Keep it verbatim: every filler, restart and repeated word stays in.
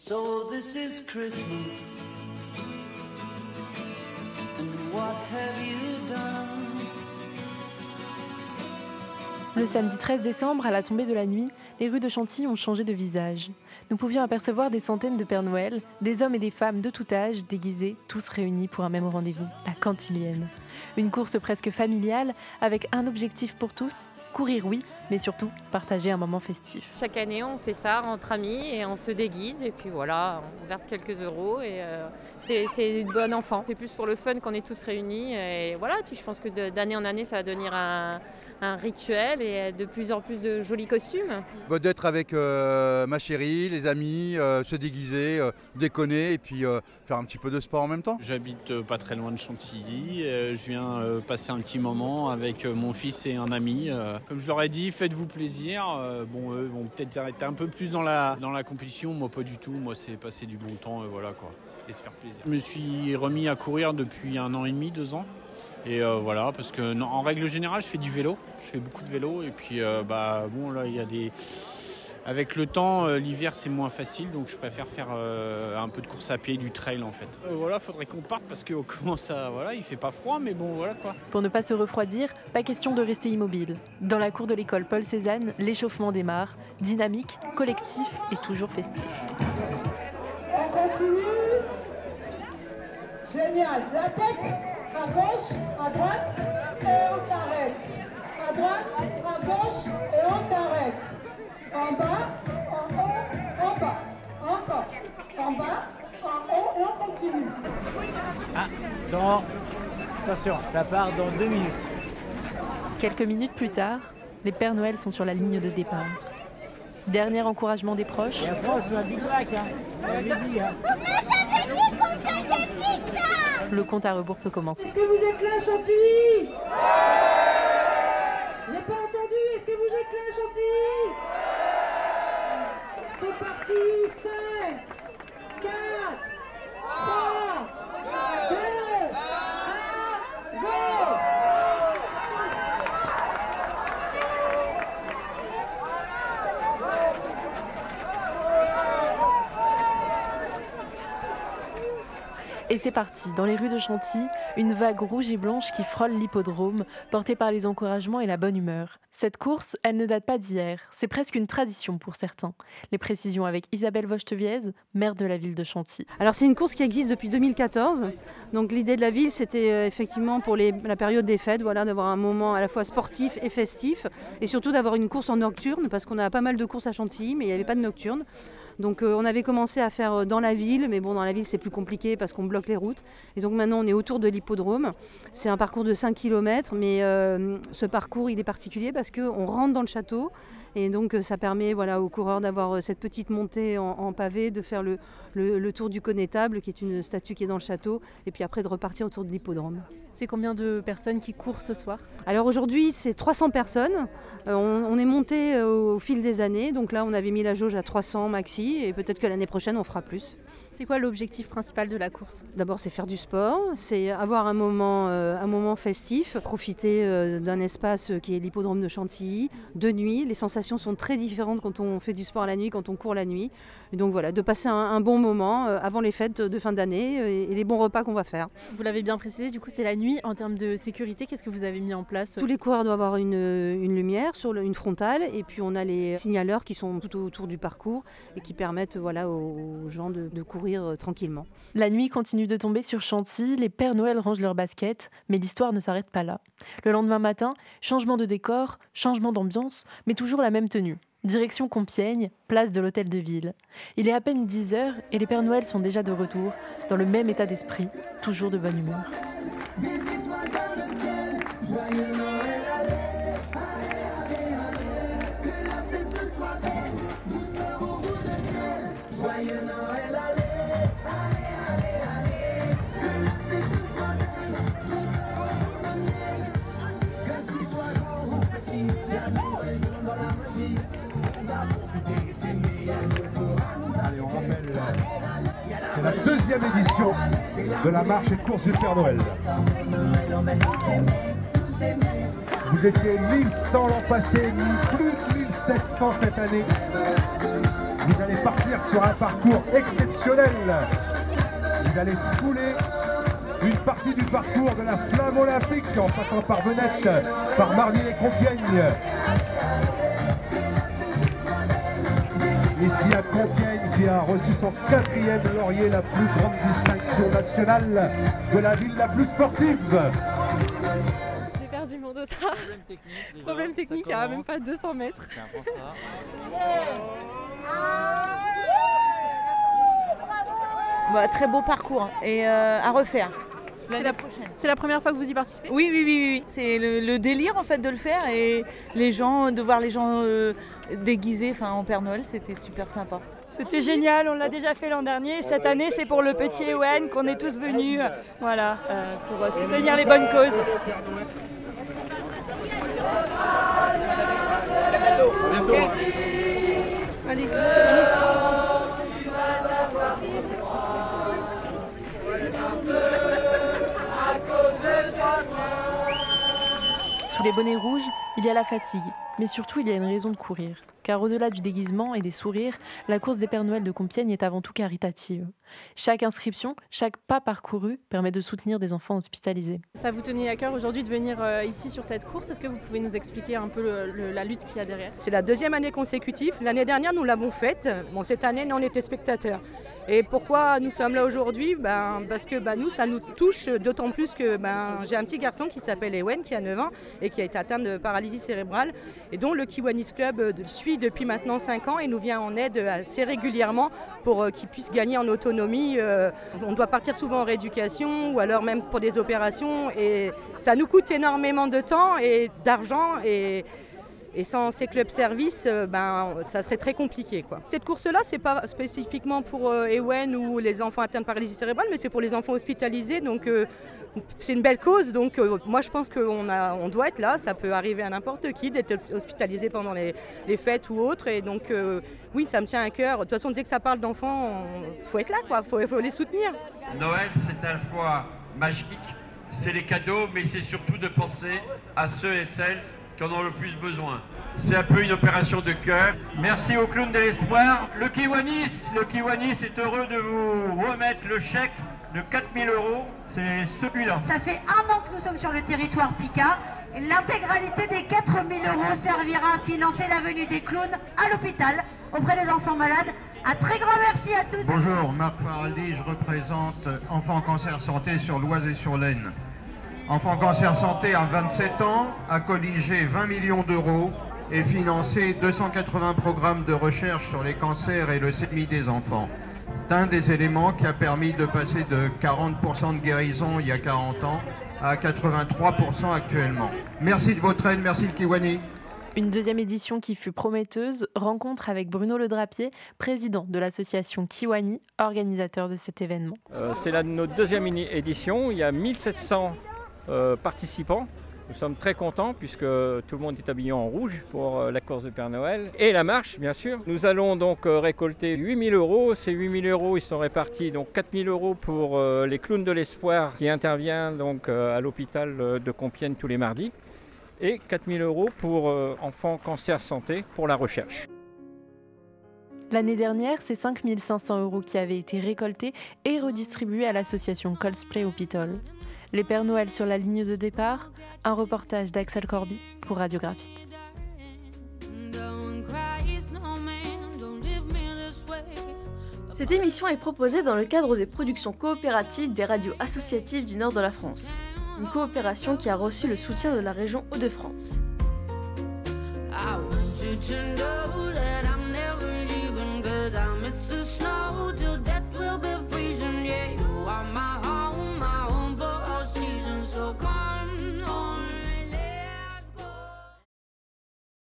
So this is Christmas, and what have you done? Le samedi treize décembre, à la tombée de la nuit, les rues de Chantilly ont changé de visage. Nous pouvions apercevoir des centaines de Pères Noël, des hommes et des femmes de tout âge, déguisés, tous réunis pour un même rendez-vous, la Cantilienne. Une course presque familiale, avec un objectif pour tous, courir oui, mais surtout partager un moment festif. Chaque année, on fait ça entre amis et on se déguise et puis voilà, on verse quelques euros et euh, c'est, c'est une bonne enfant. C'est plus pour le fun qu'on est tous réunis et voilà. Et puis je pense que de, d'année en année, ça va devenir un, un rituel et de plus en plus de jolis costumes. Bah, d'être avec euh, ma chérie, les amis, euh, se déguiser, euh, déconner et puis euh, faire un petit peu de sport en même temps. J'habite euh, pas très loin de Chantilly, euh, je viens euh, passer un petit moment avec euh, mon fils et un ami. Euh, comme je leur ai dit, faites-vous plaisir. Euh, bon, eux vont peut-être être un peu plus dans la, dans la compétition, moi pas du tout. Moi c'est passer du bon temps, euh, voilà quoi, et se faire plaisir. Je me suis remis à courir depuis un an et demi, deux ans. Et euh, voilà, parce que non, en règle générale, je fais du vélo. Je fais beaucoup de vélo. Et puis, euh, bah, bon, là, il y a des... Avec le temps, euh, l'hiver, c'est moins facile. Donc, je préfère faire euh, un peu de course à pied, du trail, en fait. Euh, voilà, faudrait qu'on parte parce qu'on commence à... Voilà, il fait pas froid, mais bon, voilà, quoi. Pour ne pas se refroidir, pas question de rester immobile. Dans la cour de l'école Paul Cézanne, l'échauffement démarre. Dynamique, collectif et toujours festif. On continue. Génial. La tête à gauche, à droite, et on s'arrête. À droite, à gauche, et on s'arrête. En bas, en haut, en bas. Encore. En bas, en haut, et on continue. Ah, dans... Attention, ça part dans deux minutes. Quelques minutes plus tard, les Pères Noël sont sur la ligne de départ. Dernier encouragement des proches. Et après, on se met un Big Mac, hein. On l'avait dit, hein. Le compte à rebours peut commencer. Est-ce que vous êtes là, Chantilly? J'ai pas entendu. Est-ce que vous êtes là, Chantilly? C'est parti. cinq, quatre, trois, deux, un, go! Et c'est parti, dans les rues de Chantilly, une vague rouge et blanche qui frôle l'hippodrome, portée par les encouragements et la bonne humeur. Cette course, elle ne date pas d'hier, c'est presque une tradition pour certains. Les précisions avec Isabelle Vosteviez, maire de la ville de Chantilly. Alors c'est une course qui existe depuis deux mille quatorze, donc l'idée de la ville c'était euh, effectivement pour les, la période des fêtes, voilà, d'avoir un moment à la fois sportif et festif, et surtout d'avoir une course en nocturne, parce qu'on a pas mal de courses à Chantilly, mais il n'y avait pas de nocturne. Donc euh, on avait commencé à faire dans la ville, mais bon dans la ville c'est plus compliqué parce qu'on bloque les routes. Et donc maintenant on est autour de l'hippodrome. C'est un parcours de cinq kilomètres, mais euh, ce parcours il est particulier parce qu'on rentre dans le château. Et donc ça permet voilà, aux coureurs d'avoir cette petite montée en, en pavé, de faire le, le, le tour du connétable, qui est une statue qui est dans le château, et puis après de repartir autour de l'hippodrome. C'est combien de personnes qui courent ce soir ? Alors aujourd'hui c'est trois cents personnes. Euh, on, on est monté au, au fil des années, donc là on avait mis la jauge à trois cents maxi, et peut-être que l'année prochaine on fera plus. C'est quoi l'objectif principal de la course ? D'abord, c'est faire du sport, c'est avoir un moment, euh, un moment festif, profiter euh, d'un espace qui est l'hippodrome de Chantilly, de nuit. Les sensations sont très différentes quand on fait du sport la nuit, quand on court la nuit. Et donc voilà, de passer un, un bon moment euh, avant les fêtes de fin d'année et, et les bons repas qu'on va faire. Vous l'avez bien précisé, du coup c'est la nuit. En termes de sécurité, qu'est-ce que vous avez mis en place ? Tous les coureurs doivent avoir une, une lumière sur le, une frontale, et puis on a les signaleurs qui sont tout autour du parcours et qui permettent voilà, aux, aux gens de, de courir tranquillement. La nuit continue de tomber sur Chantilly, les Pères Noël rangent leurs baskets, mais l'histoire ne s'arrête pas là. Le lendemain matin, changement de décor, changement d'ambiance, mais toujours la même tenue. Direction Compiègne, place de l'Hôtel de Ville. Il est à peine dix heures et les Pères Noël sont déjà de retour, dans le même état d'esprit, toujours de bonne humeur. Des étoiles dans le ciel, joyeux Noël, allez, allez, allez, allez, que la fête soit belle, douceur au bout de miel, joyeux Noël, allez. Allez, on rappelle, c'est la deuxième édition de la marche et de course du Père Noël. Vous étiez mille cent l'an passé, plus de mille sept cents cette année. Vous allez partir sur un parcours exceptionnel. Vous allez fouler une partie du parcours de la flamme olympique en passant par Venette, par Marly et Compiègne. Ici à Compiègne qui a reçu son quatrième laurier, la plus grande distinction nationale de la ville la plus sportive. J'ai perdu mon dossard. Problème technique, Problème technique à même pas deux cents mètres. Bah, très beau parcours et euh, à refaire. C'est la, c'est la première fois que vous y participez ? Oui, oui, oui, oui. C'est le, le délire en fait de le faire et les gens, de voir les gens euh, déguisés, enfin en Père Noël, c'était super sympa. C'était génial, on l'a déjà fait l'an dernier. Cette année, c'est pour le petit Ewen qu'on est tous venus, voilà, euh, pour soutenir les bonnes causes. Allez. Sous les bonnets rouges, il y a la fatigue, mais surtout il y a une raison de courir. Car au-delà du déguisement et des sourires, la course des Pères Noël de Compiègne est avant tout caritative. Chaque inscription, chaque pas parcouru permet de soutenir des enfants hospitalisés. Ça vous tenait à cœur aujourd'hui de venir euh, ici sur cette course. Est-ce que vous pouvez nous expliquer un peu le, le, la lutte qu'il y a derrière ? C'est la deuxième année consécutive. L'année dernière, nous l'avons faite. Bon, cette année, nous, on était spectateurs. Et pourquoi nous sommes là aujourd'hui ? ben, Parce que ben, nous, ça nous touche, d'autant plus que ben, j'ai un petit garçon qui s'appelle Ewen, qui a neuf ans et qui a été atteint de paralysie cérébrale et dont le Kiwanis Club suit depuis maintenant cinq ans et nous vient en aide assez régulièrement pour qu'il puisse gagner en autonomie. On doit partir souvent en rééducation ou alors même pour des opérations et ça nous coûte énormément de temps et d'argent et Et sans ces clubs services, ben, ça serait très compliqué, quoi. Cette course-là, c'est pas spécifiquement pour euh, Ewen ou les enfants atteints de paralysie cérébrale, mais c'est pour les enfants hospitalisés. Donc, euh, c'est une belle cause. Donc, euh, moi, je pense qu'on a, on doit être là. Ça peut arriver à n'importe qui d'être hospitalisé pendant les, les fêtes ou autres. Et donc, euh, oui, ça me tient à cœur. De toute façon, dès que ça parle d'enfants, il faut être là, quoi. Faut, faut les soutenir. Noël, c'est à la fois magique, c'est les cadeaux, mais c'est surtout de penser à ceux et celles qui en ont le plus besoin. C'est un peu une opération de cœur. Merci au clown de l'espoir. Le Kiwanis, le Kiwanis est heureux de vous remettre le chèque de quatre mille euros. C'est celui-là. Ça fait un an que nous sommes sur le territoire Picard. L'intégralité des quatre mille euros servira à financer la venue des clowns à l'hôpital auprès des enfants malades. Un très grand merci à tous. Bonjour, Marc Faraldi, je représente Enfants Cancer Santé sur l'Oise et sur l'Aisne. Enfants Cancer Santé a vingt-sept ans, a colligé vingt millions d'euros et financé deux cent quatre-vingts programmes de recherche sur les cancers et leucémie des enfants. C'est un des éléments qui a permis de passer de quarante pour cent de guérison il y a quarante ans à quatre-vingt-trois pour cent actuellement. Merci de votre aide, merci le Kiwani. Une deuxième édition qui fut prometteuse, rencontre avec Bruno Le Drapier, président de l'association Kiwani, organisateur de cet événement. Euh, c'est la, notre deuxième édition, il y a mille sept cents euh, participants. Nous sommes très contents puisque tout le monde est habillé en rouge pour euh, la course de Père Noël et la marche bien sûr. Nous allons donc euh, récolter huit mille euros. Ces huit mille euros ils sont répartis, donc quatre mille euros pour euh, les clowns de l'espoir qui interviennent donc, euh, à l'hôpital de Compiègne tous les mardis. Et quatre mille euros pour euh, Enfants Cancer Santé pour la recherche. L'année dernière, c'est cinq mille cinq cents euros qui avaient été récoltés et redistribués à l'association Coldplay Hôpital. Les Pères Noël sur la ligne de départ, un reportage d'Axel Corby pour Radio Graphite. Cette émission est proposée dans le cadre des productions coopératives des radios associatives du nord de la France. Une coopération qui a reçu le soutien de la région Hauts-de-France. I want you to know